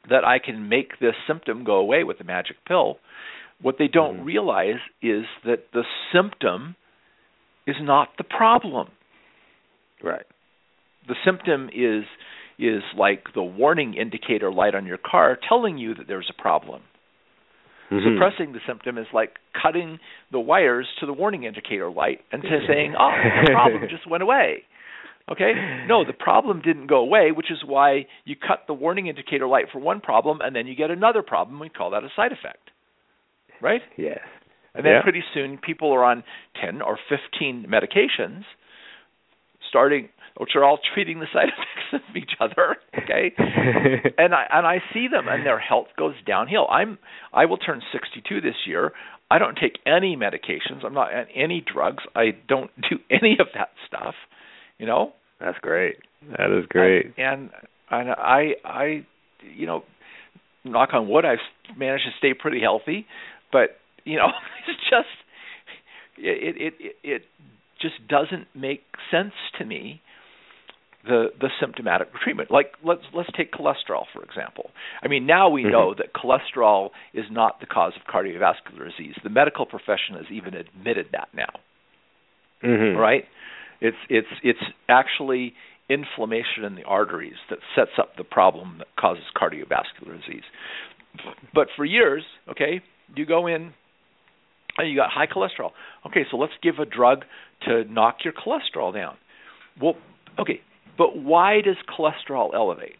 that I can make this symptom go away with a magic pill. What they don't mm-hmm. realize is that the symptom is not the problem. Right. The symptom is is like the warning indicator light on your car telling you that there's a problem. Mm-hmm. Suppressing the symptom is like cutting the wires to the warning indicator light and saying, oh, the problem just went away. Okay? No, the problem didn't go away, which is why you cut the warning indicator light for one problem and then you get another problem. We call that a side effect. Right? Yes. And then yeah. pretty soon people are on ten or fifteen medications, starting, which are all treating the side effects of each other. Okay, and I and I see them, and their health goes downhill. I'm I will turn sixty-two this year. I don't take any medications. I'm not on any drugs. I don't do any of that stuff. You know. That's great. That is great. And and, and I I you know, knock on wood, I've managed to stay pretty healthy. But, you know, it's just, it, it it it just doesn't make sense to me, the the symptomatic treatment. Like, let's let's take cholesterol, for example. I mean, now we mm-hmm. know that cholesterol is not the cause of cardiovascular disease. The medical profession has even admitted that now. Mm-hmm. Right? It's it's it's actually inflammation in the arteries that sets up the problem that causes cardiovascular disease. But for years, okay, you go in and you got high cholesterol. Okay, so let's give a drug to knock your cholesterol down. Well, okay, but why does cholesterol elevate?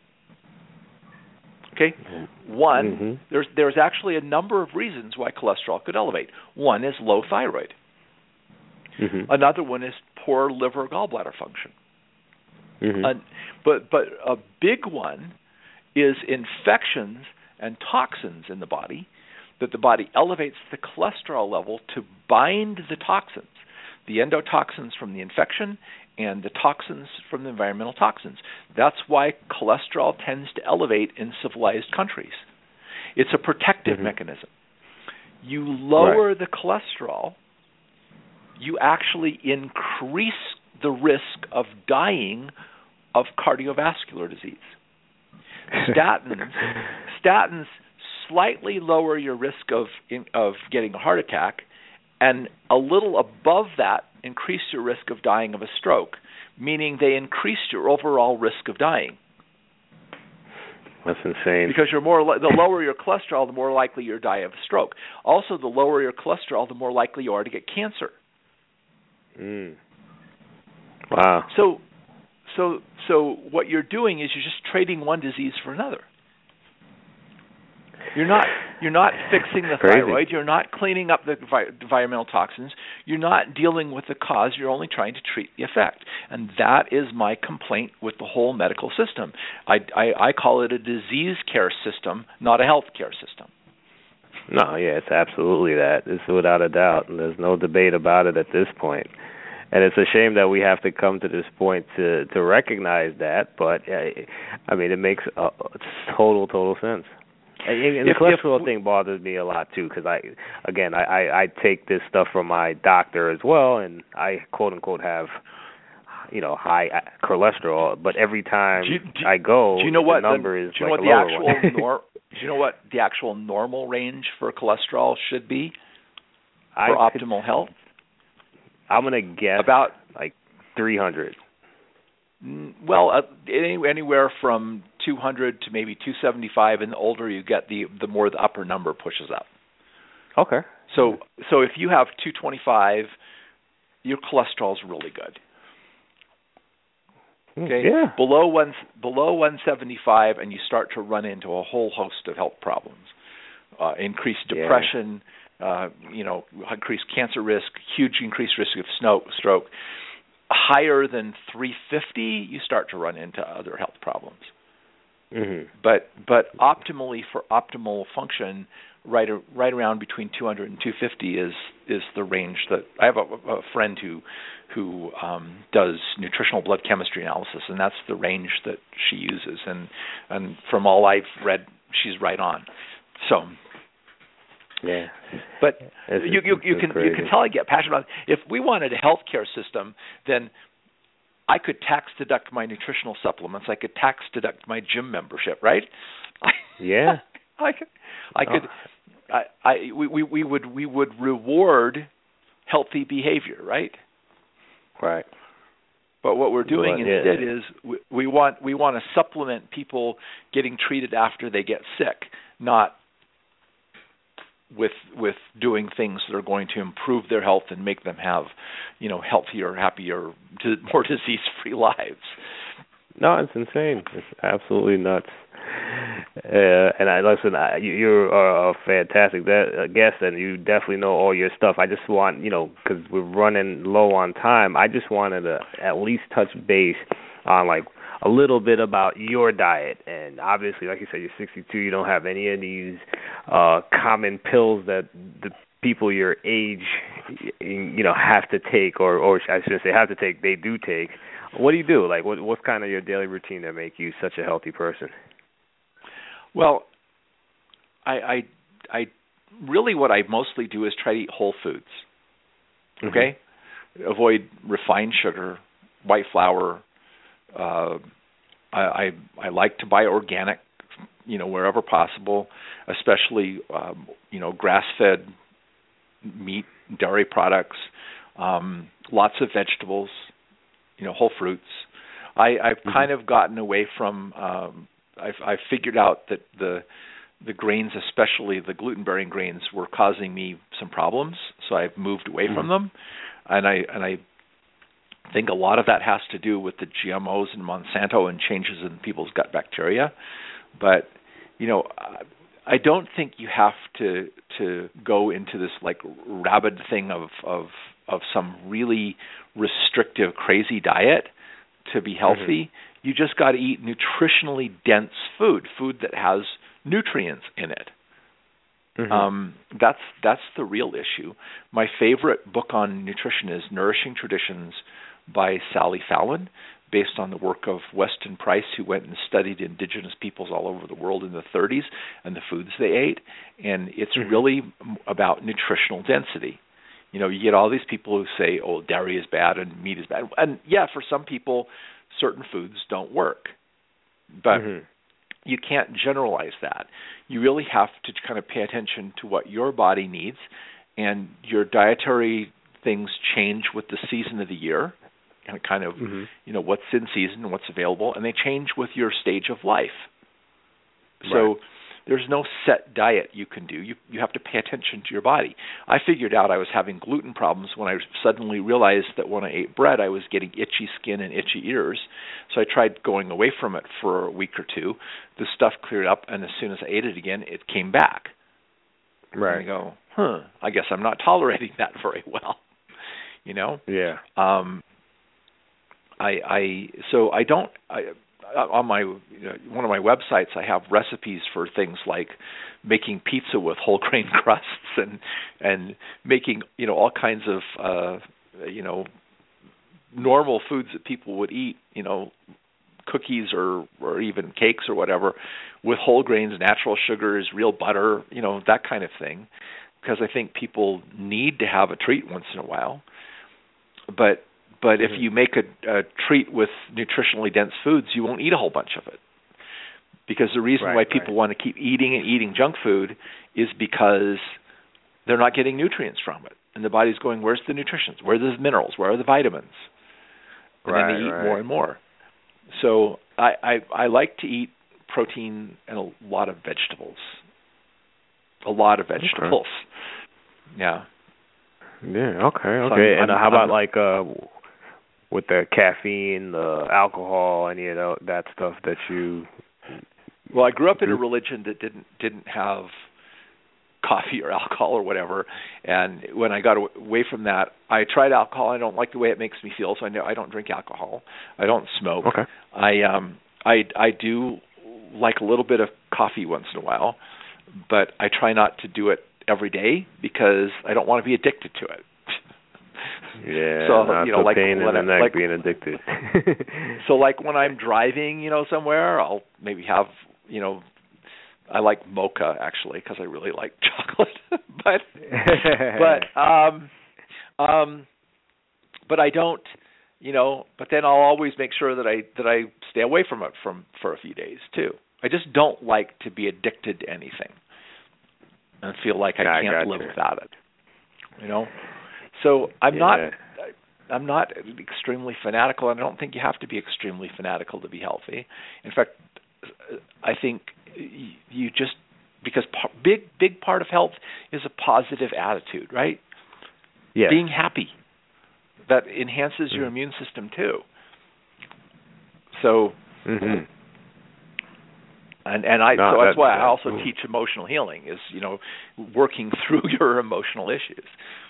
Okay, one, mm-hmm. there's there's actually a number of reasons why cholesterol could elevate. One is low thyroid. Mm-hmm. Another one is poor liver gallbladder function. Mm-hmm. Uh, but but a big one is infections and toxins in the body, that the body elevates the cholesterol level to bind the toxins, the endotoxins from the infection and the toxins from the environmental toxins. That's why cholesterol tends to elevate in civilized countries. It's a protective mm-hmm. mechanism. You lower right. the cholesterol, you actually increase the risk of dying of cardiovascular disease. Statins, statins slightly lower your risk of in, of getting a heart attack, and a little above that increase your risk of dying of a stroke, meaning they increase your overall risk of dying. That's insane. Because you're more li- the lower your cholesterol, the more likely you're to die of a stroke. Also, the lower your cholesterol, the more likely you are to get cancer. Mm. Wow. So, so, so what you're doing is you're just trading one disease for another. You're not you're not fixing the Crazy. thyroid. You're not cleaning up the vi- environmental toxins. You're not dealing with the cause. You're only trying to treat the effect. And that is my complaint with the whole medical system. I, I, I call it a disease care system, not a health care system. No, yeah, it's absolutely that. It's without a doubt. And there's no debate about it at this point. And it's a shame that we have to come to this point to, to recognize that. But, I mean, it makes a, total, total sense. And the if, cholesterol if, thing bothers me a lot too, because I, again, I, I, I take this stuff from my doctor as well, and I quote unquote have, you know, high cholesterol. But every time do you, do, I go, do you know what the number the, is do you like know what a the lower actual one. nor, do you know what the actual normal range for cholesterol should be for I optimal could, health? I'm gonna guess about like three hundred. Well, uh, any, anywhere from two hundred to maybe two seventy-five, and the older you get, the the more the upper number pushes up. Okay. So so if you have two twenty-five, your cholesterol is really good. Okay. Yeah. Below one below one seventy-five, and you start to run into a whole host of health problems, uh, increased depression, yeah. uh, you know, increased cancer risk, huge increased risk of snow, stroke. Higher than three fifty, you start to run into other health problems. Mm-hmm. But but optimally for optimal function, right right around between two hundred and two fifty is is the range that I have a, a friend who who um, does nutritional blood chemistry analysis, and that's the range that she uses. And and from all I've read, she's right on. So. Yeah, but it's, you you, you can crazy. you can tell I get passionate about it. If we wanted a healthcare system, then I could tax deduct my nutritional supplements. I could tax deduct my gym membership, right? Yeah. I could, I could, I, I, we, we, we would, we would reward healthy behavior, right? Right. But what we're doing well, instead yeah. is we, we want we want to supplement people getting treated after they get sick, not with with doing things that are going to improve their health and make them have, you know, healthier, happier, more disease-free lives. No, it's insane. It's absolutely nuts. Uh, and I listen. I, you, you're a fantastic de- guest, and you definitely know all your stuff. I just want, you know, because we're running low on time. I just wanted to at least touch base on like a little bit about your diet. And obviously, like you said, you're sixty-two. You don't have any of these uh, common pills that the people your age, you know, have to take, or, or I shouldn't say have to take. They do take. What do you do? Like, what, what's kind of your daily routine that make you such a healthy person? Well, I, I, I really what I mostly do is try to eat whole foods. Okay, mm-hmm. Avoid refined sugar, white flour. Uh, I, I I like to buy organic, you know, wherever possible, especially um, you know, grass-fed meat, dairy products, um, lots of vegetables, you know, whole fruits. I, I've mm-hmm. kind of gotten away from. Um, I've, I've figured out that the the grains, especially the gluten-bearing grains, were causing me some problems. So I've moved away mm-hmm. from them, and I and I think a lot of that has to do with the G M Os and Monsanto and changes in people's gut bacteria. But you know, I don't think you have to to go into this like rabid thing of of of some really restrictive, crazy diet to be healthy. Mm-hmm. You just got to eat nutritionally dense food, food that has nutrients in it. Mm-hmm. Um, that's that's the real issue. My favorite book on nutrition is Nourishing Traditions by Sally Fallon, based on the work of Weston Price, who went and studied indigenous peoples all over the world in the thirties and the foods they ate. And it's mm-hmm. really about nutritional density. You know, you get all these people who say, oh, dairy is bad and meat is bad. And yeah, for some people, certain foods don't work. But mm-hmm. you can't generalize that. You really have to kind of pay attention to what your body needs, and your dietary things change with the season of the year, and kind of, mm-hmm. you know, what's in season and what's available, and they change with your stage of life. Right. So there's no set diet you can do. You you have to pay attention to your body. I figured out I was having gluten problems when I suddenly realized that when I ate bread, I was getting itchy skin and itchy ears. So I tried going away from it for a week or two. The stuff cleared up, and as soon as I ate it again, it came back. Right. And I go, huh, I guess I'm not tolerating that very well. You know? Yeah. Um, I, I so I don't... I, on my you know, one of my websites, I have recipes for things like making pizza with whole grain crusts and and making you know all kinds of uh, you know normal foods that people would eat, you know cookies or or even cakes or whatever, with whole grains, natural sugars, real butter, you know that kind of thing, because I think people need to have a treat once in a while, but. But if you make a, a treat with nutritionally dense foods, you won't eat a whole bunch of it. Because the reason right, why people right. want to keep eating and eating junk food is because they're not getting nutrients from it. And the body's going, where's the nutrition? Where are the minerals? Where are the vitamins? And right, then they eat right. more and more. So I, I, I like to eat protein and a lot of vegetables. A lot of vegetables. Okay. Yeah. Yeah, okay, okay. So I'm, and I'm, how about I'm, like... Uh, with the caffeine, the alcohol, any of that, that stuff that you... Well, I grew up in a religion that didn't didn't have coffee or alcohol or whatever, and when I got away from that, I tried alcohol. I don't like the way it makes me feel, so I know I don't drink alcohol. I don't smoke. Okay. I um I I do like a little bit of coffee once in a while, but I try not to do it every day because I don't want to be addicted to it. Yeah, so not you know, the like pain in the neck like, being addicted. So, like when I'm driving, you know, somewhere, I'll maybe have, you know, I like mocha actually because I really like chocolate, but but um um but I don't, you know, but then I'll always make sure that I that I stay away from it from for a few days too. I just don't like to be addicted to anything and feel like I, I can't live you. without it. You know, so I'm yeah. not. I'm not extremely fanatical, and I don't think you have to be extremely fanatical to be healthy. In fact, I think you just because big big part of health is a positive attitude, right? Yeah. Being happy. That enhances your mm-hmm. immune system too. So, mm-hmm. and and I no, so that's that, why that, I also ooh. teach emotional healing is you know working through your emotional issues.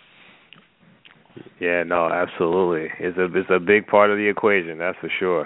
Yeah, no, absolutely. It's a it's a big part of the equation, that's for sure.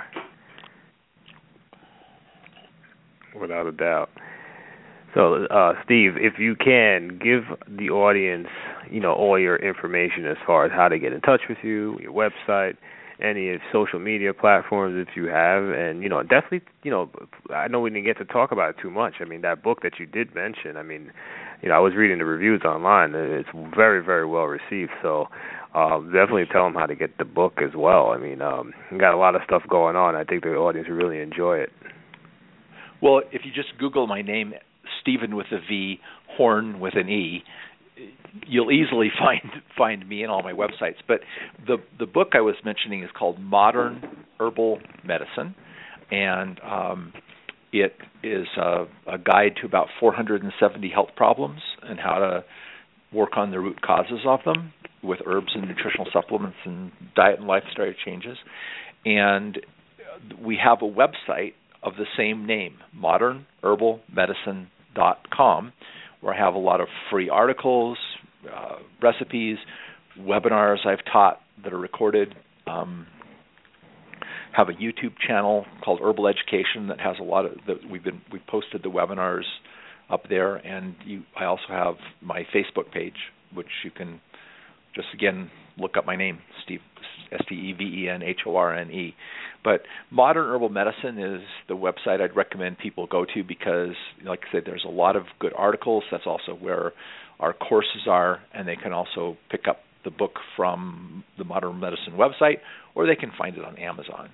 Without a doubt. So, uh, Steve, if you can, give the audience, you know, all your information as far as how to get in touch with you, your website, any social media platforms if you have, and, you know, definitely, you know, I know we didn't get to talk about it too much. I mean, that book that you did mention, I mean, you know, I was reading the reviews online. It's very, very well received, so um, definitely tell them how to get the book as well. I mean, um, you got a lot of stuff going on. I think the audience will really enjoy it. Well, if you just Google my name, Stephen with a V, Horn with an E, you'll easily find find me and all my websites. But the the book I was mentioning is called Modern Herbal Medicine, and um, it is a, a guide to about four hundred seventy health problems and how to work on the root causes of them with herbs and nutritional supplements and diet and lifestyle changes. And we have a website of the same name, modern herbal medicine dot com, where I have a lot of free articles, uh, recipes, webinars I've taught that are recorded. Um, have a YouTube channel called Herbal Education that has a lot of that we've been we posted the webinars up there, and you, I also have my Facebook page, which you can just again look up my name, Steve, S T E V E N H O R N E. But Modern Herbal Medicine is the website I'd recommend people go to because, like I said, there's a lot of good articles. That's also where our courses are, and they can also pick up the book from the Modern Medicine website, or they can find it on Amazon.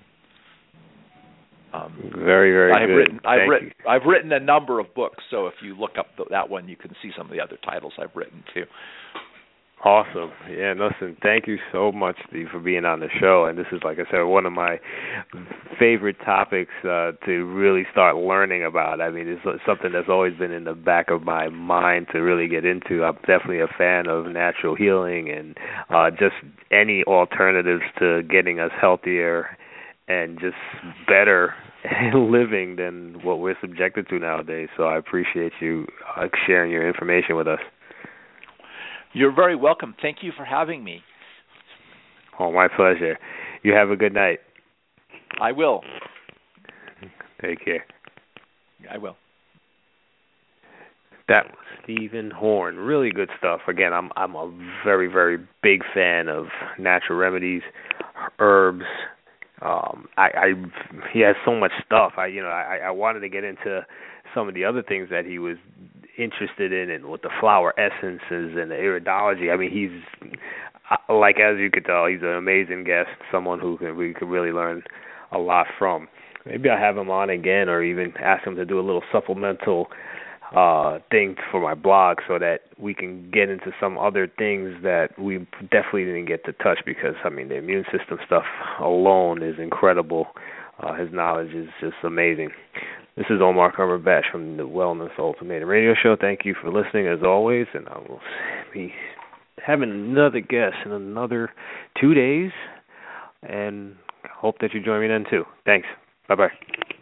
Um, very, very I've good. Written, I've Thank written, you. I've written a number of books, so if you look up the, that one, you can see some of the other titles I've written too. Awesome. Yeah, listen, thank you so much, Steve, for being on the show. And this is, like I said, one of my favorite topics uh, to really start learning about. I mean, it's something that's always been in the back of my mind to really get into. I'm definitely a fan of natural healing and uh, just any alternatives to getting us healthier and just better living than what we're subjected to nowadays. So I appreciate you uh, sharing your information with us. You're very welcome. Thank you for having me. Oh, my pleasure. You have a good night. I will. Take care. I will. That was Stephen Horn. Really good stuff. Again, I'm I'm a very, very big fan of natural remedies, herbs. Um, I, I he has so much stuff. I you know I, I wanted to get into some of the other things that he was interested in, and with the flower essences and the iridology. I mean, he's like, as you could tell, he's an amazing guest, someone who can, we could really learn a lot from. Maybe I'll have him on again, or even ask him to do a little supplemental uh, thing for my blog so that we can get into some other things that we definitely didn't get to touch, because, I mean, the immune system stuff alone is incredible. Uh, his knowledge is just amazing. This is Omar Cumberbatch from the Wellness Ultimatum Radio Show. Thank you for listening, as always, and I will be having another guest in another two days, and hope that you join me then, too. Thanks. Bye-bye.